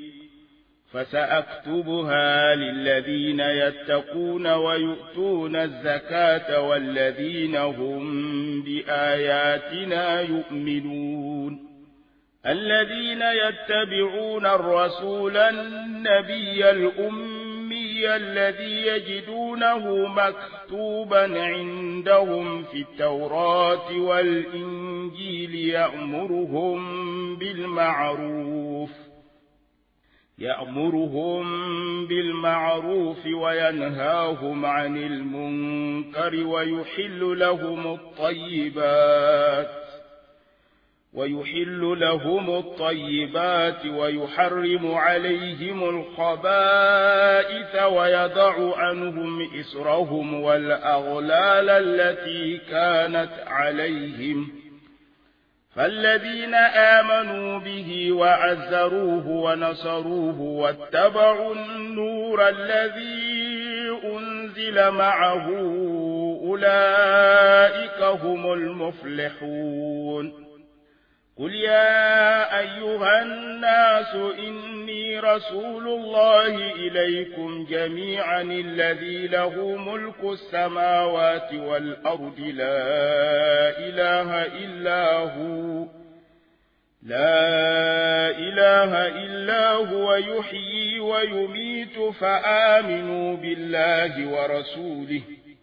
فسأكتبها للذين يتقون ويؤتون الزكاة والذين هم بآياتنا يؤمنون. الذين يتبعون الرسول النبي الأمي الذي يجدونه مكتوبا عندهم في التوراة والإنجيل يأمرهم بالمعروف يأمرهم بالمعروف وينهاهم عن المنكر ويحل لهم الطيبات ويحل لهم الطيبات ويحرم عليهم الخبائث ويضع عنهم إسرهم والأغلال التي كانت عليهم. فالذين آمنوا به وعزروه ونصروه واتبعوا النور الذي أنزل معه أولئك هم المفلحون. قل يا أيها الناس إني رسول الله إليكم جميعا الذي له ملك السماوات والأرض لا إله إلا هو لا إله إلا هو يحيي ويميت فآمنوا بالله ورسوله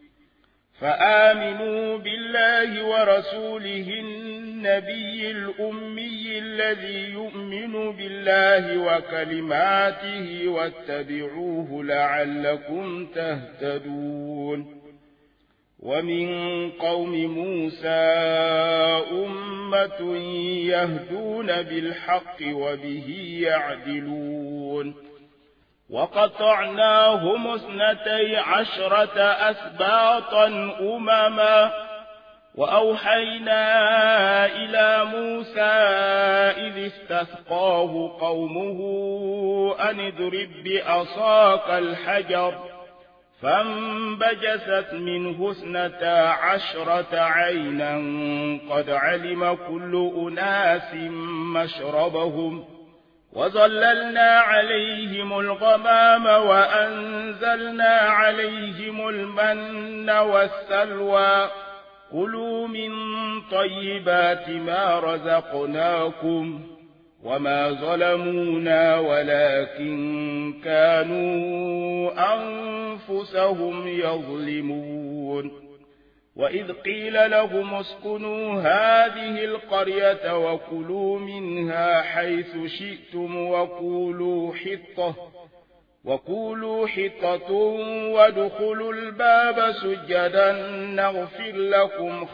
فآمنوا بالله ورسوله النبي الأمي الذي يؤمن بالله وكلماته واتبعوه لعلكم تهتدون. ومن قوم موسى أمة يهدون بالحق وبه يعدلون. وقطعناهم اثنتي عشرة أسباطا أمما وأوحينا إلى موسى إذ استسقاه قومه أن اضرب بعصاك الحجر فانبجست منه اثنتا عشرة عينا قد علم كل أناس مشربهم وظللنا عليهم الغمام وأنزلنا عليهم المن والسلوى كلوا من طيبات ما رزقناكم وما ظلمونا ولكن كانوا أنفسهم يظلمون. وإذ قيل لهم اسكنوا هذه القرية وكلوا منها حيث شئتم وقولوا حطة وقولوا حطة وادخلوا الباب سجدا نغفر لكم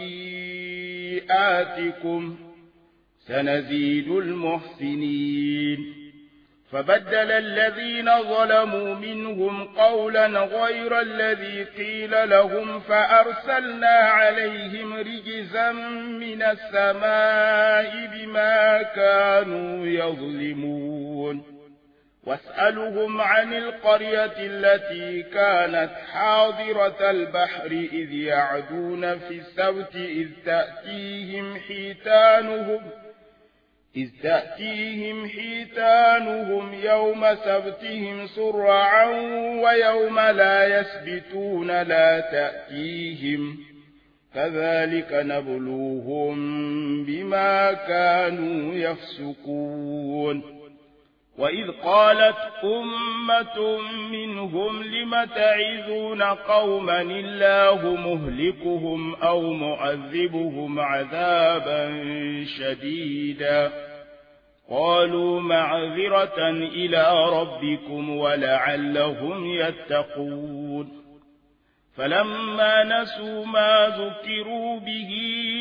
خطيئاتكم سنزيد المحسنين. فبدل الذين ظلموا منهم قولا غير الذي قيل لهم فأرسلنا عليهم رجزا من السماء بما كانوا يظلمون. واسألهم عن القرية التي كانت حاضرة البحر إذ يعدون في السبت إذ تأتيهم حيتانهم إذ تأتيهم حيتانهم يوم سبتهم سرعا ويوم لا يسبتون لا تأتيهم كذلك نبلوهم بما كانوا يفسقون وإذ قالت أمة منهم لم تعظون قوما الله مهلكهم أو معذبهم عذابا شديدا قالوا معذرة إلى ربكم ولعلهم يتقون فلما نسوا ما ذكروا به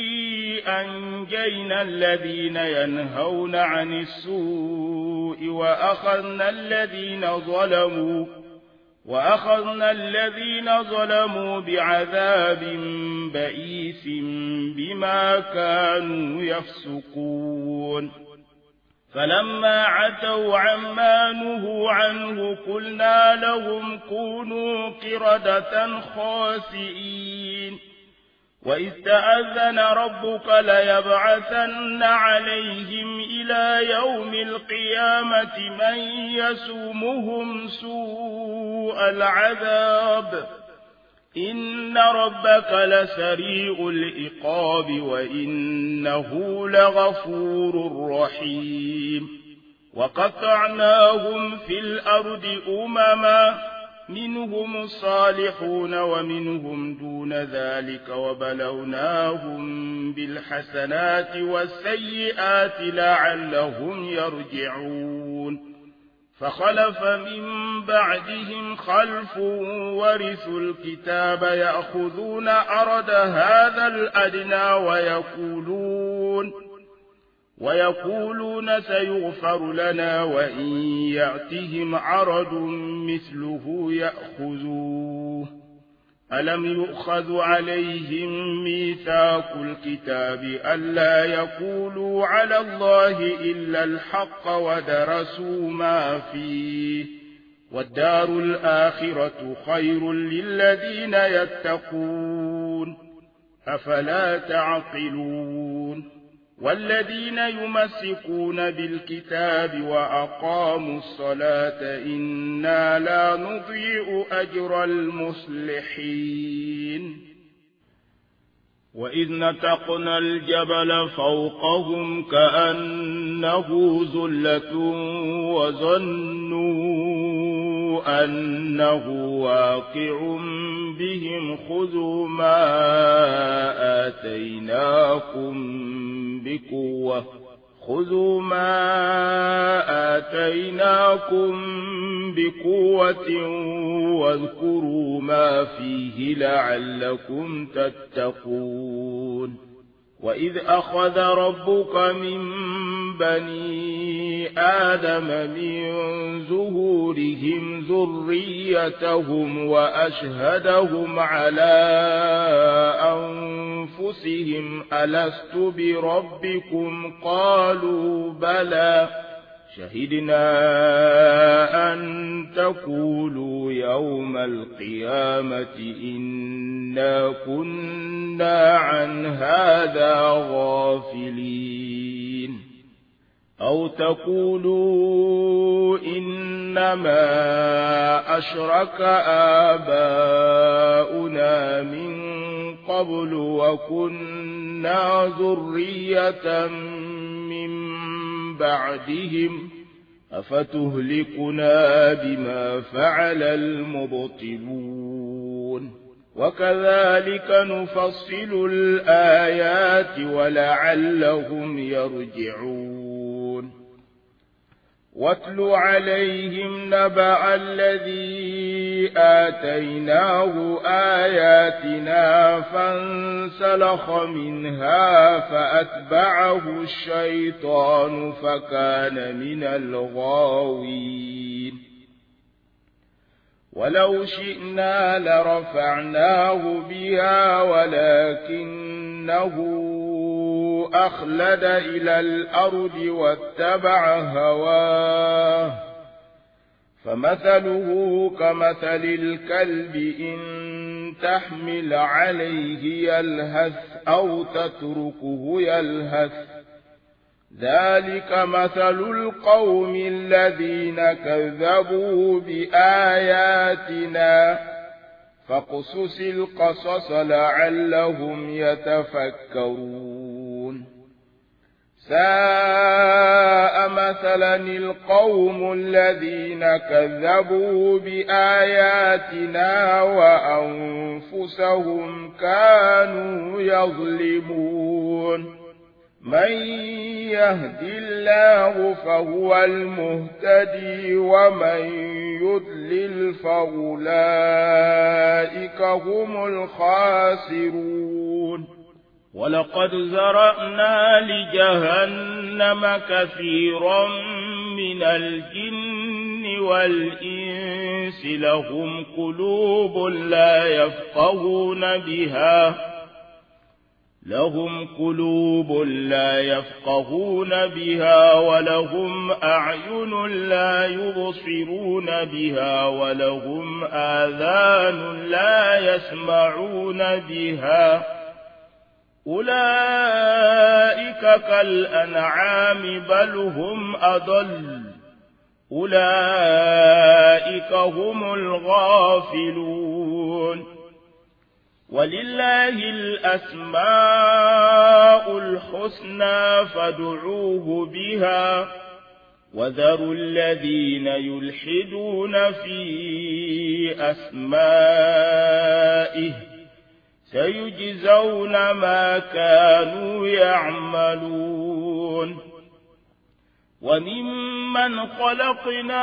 أنجينا الذين ينهون عن السوء وأخذنا الذين ظلموا وأخذنا الذين ظلموا بعذاب بئيس بما كانوا يفسقون فلما عتوا عما نهوا عنه قلنا لهم كونوا قردة خاسئين وإذ تأذن ربك ليبعثن عليهم إلى يوم القيامة من يسومهم سوء العذاب إن ربك لسريع العقاب وإنه لغفور رحيم وقطعناهم في الأرض أمما منهم الصالحون ومنهم دون ذلك وبلوناهم بالحسنات والسيئات لعلهم يرجعون فخلف من بعدهم خلف ورثوا الكتاب يأخذون أرض هذا الأدنى ويقولون ويقولون سيغفر لنا وإن يأتهم عرض مثله يأخذوه ألم يؤخذ عليهم ميثاق الكتاب ألا يقولوا على الله إلا الحق ودرسوا ما فيه والدار الآخرة خير للذين يتقون أفلا تعقلون والذين يمسكون بالكتاب وأقاموا الصلاة إنا لا نضيع أجر المصلحين وإذ نتقنا الجبل فوقهم كأنه ذلة وظنوا أنه واقع بهم خذوا ما آتيناكم بقوة خذوا ما آتيناكم بقوة واذكروا ما فيه لعلكم تتقون وإذ أخذ ربك من بني آدم من ظهورهم ذريتهم وأشهدهم على أنفسهم ألست بربكم قالوا بلى شهدنا أن تقولوا يوم القيامة إنا كنا عن هذا غافلين أو تقولوا إنما أشرك آباؤنا من قبل وكنا ذرية من بعدهم أفتهلكنا بما فعل المبطلون وكذلك نفصل الآيات ولعلهم يرجعون واتل عليهم نبأ الذي آتيناه آياتنا فانسلخ منها فأتبعه الشيطان فكان من الغاوين ولو شئنا لرفعناه بها ولكنه أخلد إلى الأرض واتبع هواه فمثله كمثل الكلب إن تحمل عليه يلهث أو تتركه يلهث ذلك مثل القوم الذين كذبوا بآياتنا فاقصص القصص لعلهم يتفكرون ساء مثلا القوم الذين كذبوا بآياتنا وأنفسهم كانوا يظلمون من يهد الله فهو المهتدي ومن يضلل فأولئك هم الخاسرون ولقد ذرأنا لجهنم كثيرا من الجن والإنس لهم قلوب لا يفقهون بها لهم قلوب لا يفقهون بها ولهم أعين لا يبصرون بها ولهم آذان لا يسمعون بها أولئك كالأنعام بل هم أضل أولئك هم الغافلون ولله الأسماء الحسنى فادعوه بها وذروا الذين يلحدون في أسمائه سيجزون ما كانوا يعملون وممن خلقنا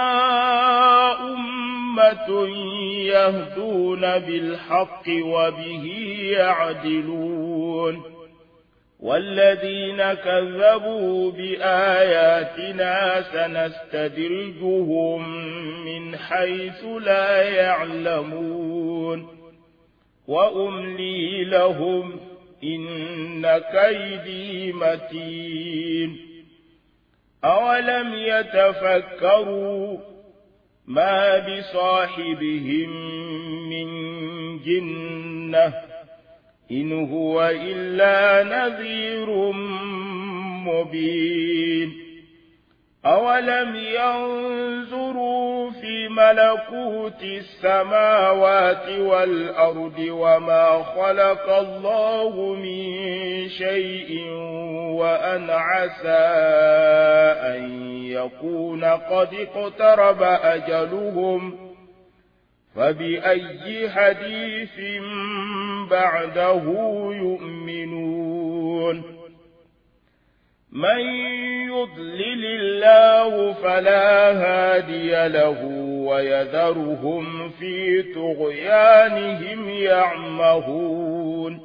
أمة يهدون بالحق وبه يعدلون والذين كذبوا بآياتنا سنستدرجهم من حيث لا يعلمون وأملي لهم إن كيدي متين أولم يتفكروا ما بصاحبهم من جنة إن هو إلا نذير مبين أولم ينظروا في ملكوت السماوات والأرض وما خلق الله من شيء وأن عسى أن يكون قد اقترب أجلهم فبأي حديث بعده يؤمنون من يضلل الله فلا هادي له ويذرهم في طغيانهم يعمهون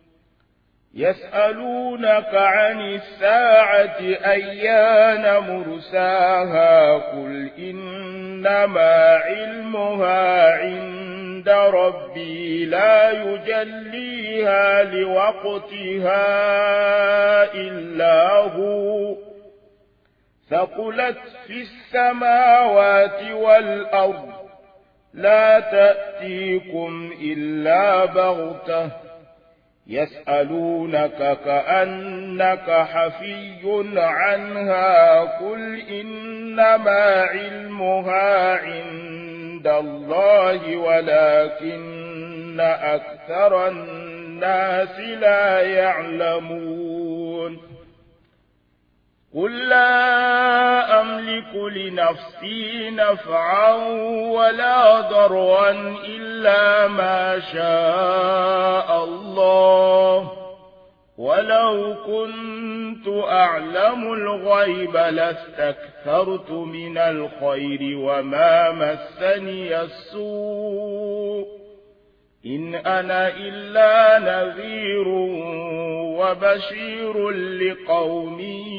يسألونك عن الساعة أيان مرساها قل إنما علمها عند ربي لا يجليها لوقتها إلا هو ثقلت في السماوات والأرض لا تأتيكم إلا بغتة يسألونك كأنك حفي عنها قل إنما علمها عند الله ولكن أكثر الناس لا يعلمون قل لا أملك لنفسي نفعا ولا ضرا إلا ما شاء الله ولو كنت أعلم الغيب لاستكثرت من الخير وما مسني السوء إن أنا إلا نذير وبشير لقوم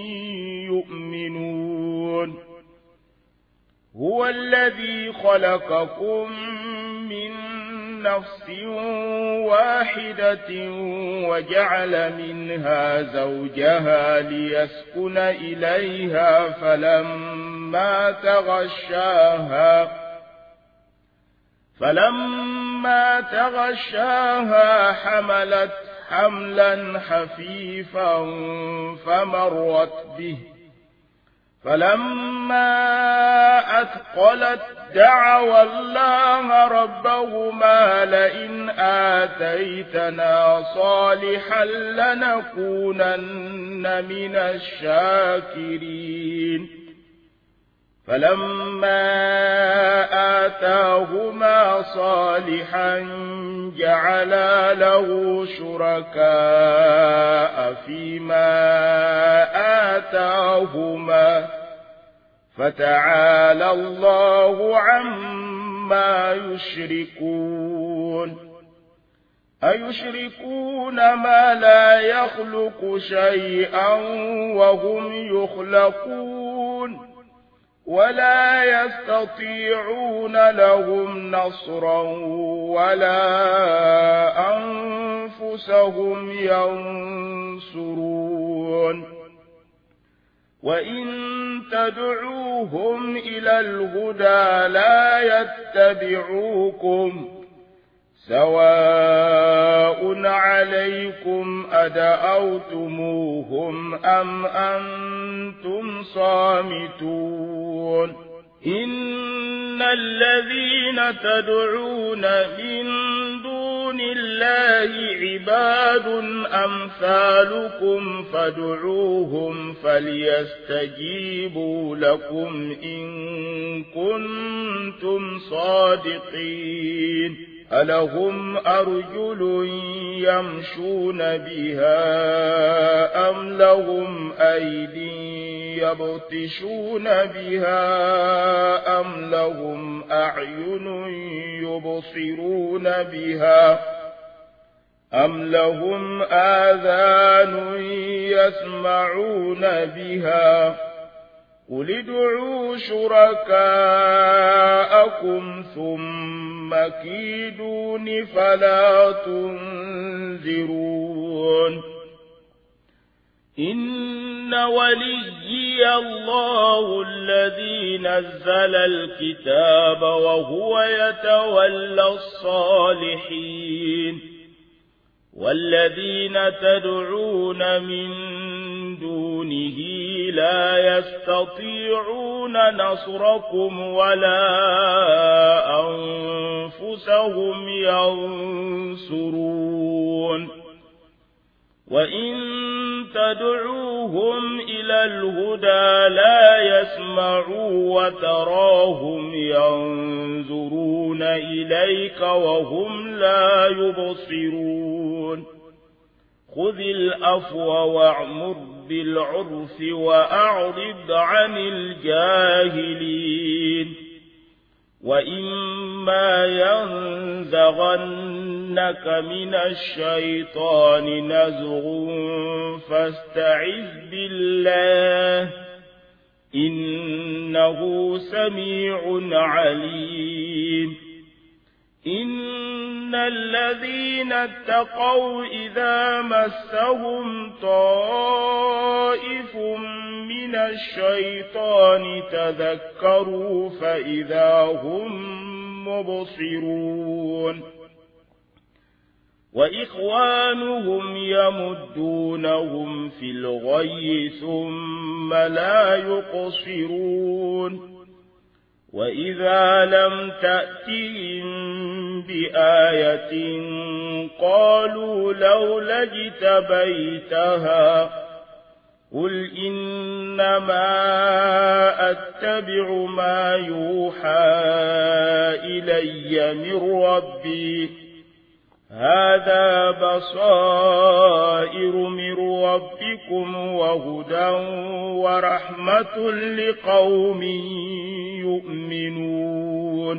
يؤمنون هو الذي خلقكم من نفس واحدة وجعل منها زوجها ليسكن إليها فلما تغشاها فلما تغشاها حملت حملا خفيفا فمرت به فلما أثقلت دعوا الله ربهما لئن آتيتنا صالحا لنكونن من الشاكرين فلما آتاهما صالحا جعلا له شركاء فيما آتاهما فتعالى الله عما يشركون أيشركون ما لا يخلق شيئا وهم يخلقون ولا يستطيعون لهم نصرا ولا أنفسهم ينصرون وإن تدعوهم إلى الهدى لا يتبعوكم سواء عليكم أدعوتموهم أم أنتم صامتون إن الذين تدعون من دون الله عباد أمثالكم فادعوهم فليستجيبوا لكم إن كنتم صادقين ألهم أرجل يمشون بها أم لهم أيدي يبطشون بها أم لهم أعين يبصرون بها أم لهم آذان يسمعون بها قل ادعوا شركاءكم ثم كيدون فلا تنذرون إن وليي الله الذي نزل الكتاب وهو يتولى الصالحين والذين تدعون من دونه لا يستطيعون نصركم ولا أنفسهم ينصرون وإن تدعوهم إلى الهدى لا يسمعوا وتراهم ينظرون إليك وهم لا يبصرون خذ العفو وأمر بالعرف وأعرض عن الجاهلين وإما ينزغنك من الشيطان نزغ فاستعذ بالله إنه سميع عليم إن الذين اتقوا إذا مسهم طائف من الشيطان تذكروا فإذا هم مبصرون وإخوانهم يمدونهم في الغي ثم لا يقصرون وإذا لم تأتهم بآية قالوا لولا اجتبيتها قل إنما أتبع ما يوحى إلي من ربي هذا بصائر من ربكم وهدى ورحمة لقوم يؤمنون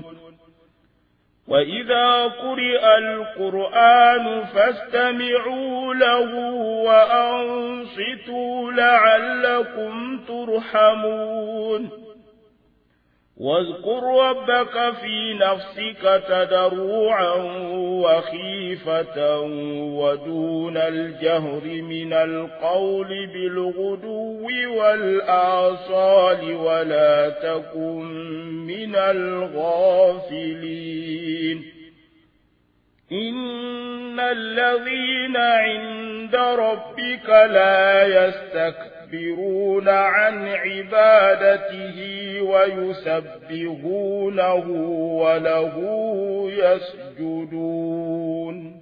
وإذا قرئ القرآن فاستمعوا له وأنصتوا لعلكم ترحمون واذكر ربك في نفسك تضرعا وخيفة ودون الجهر من القول بالغدو والآصال ولا تكن من الغافلين إن الذين عند ربك لا يستكبرون عن عبادته ويسبحونه وله يسجدون